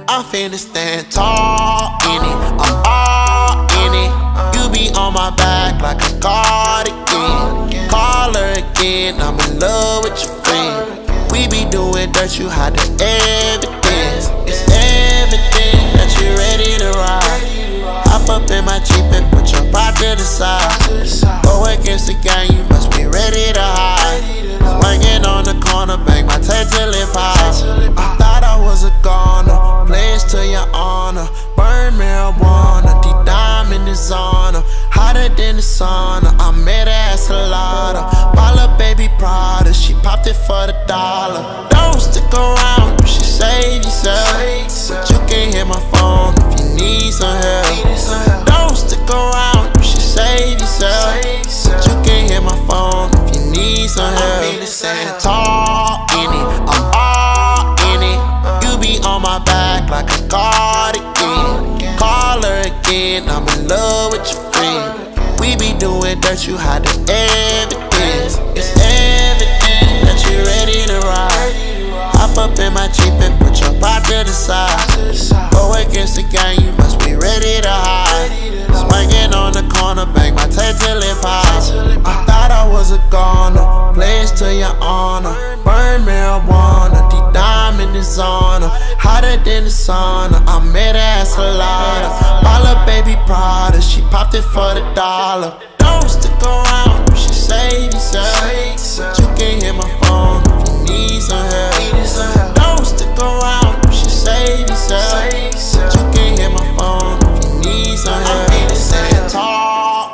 I'm finna stand tall in it, I'm all in it. You be on my back like a cardigan. Call her again, I'm in love with your friend. We be doing dirt, you hide the evidence. It's evident that you ready to ride. Hop up in my Jeep and put your pride to the side. Go against the gang, you must be ready to hide. Swinging on the corner, bang my tail till it pops. I thought I was a goner, pledge to your honor. Burn marijuana, deep diamond is on her. Hotter than the sauna, I met her at Salada. Balla baby Prada, she popped it for the dollar. Don't stick around, you should save yourself. But you can hit my phone if you need some help. Don't stick around, you should save yourself. But you can hit my phone if you need some help. I'm stand tall in it, I'm all in it. You be on my back like a cardigan. Call her again, I'm in love with your friend. We be doing dirt, you hide the evidence. It's evident that you ready to ride. Hop up in my Jeep and put your pride to the side. Go against the gang, you must be ready to hide. Swinging on the corner, bang my tail till it pops. I thought I was a goner, pledge to your honor. Burn marijuana, deep diamond is on her. Hotter than the sauna, I met her at Salada. Balla baby Prada, she popped it for the dollar. Don't stick around, you should save yourself. But you can hit my phone if you need some help. Don't stick around, you should save yourself. But you can hit my phone if you need some help. I'm stand tall.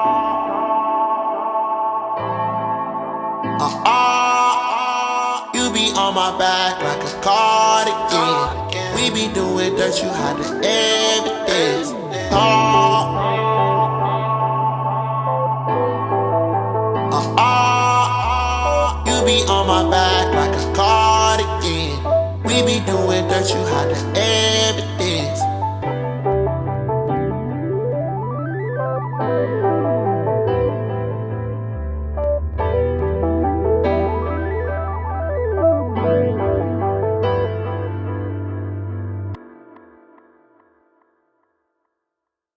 You be on my back like a cardigan. We be doing dirt, you hide the evidence. You be on my back like a cardigan. We be doing dirt, you hide the evidence.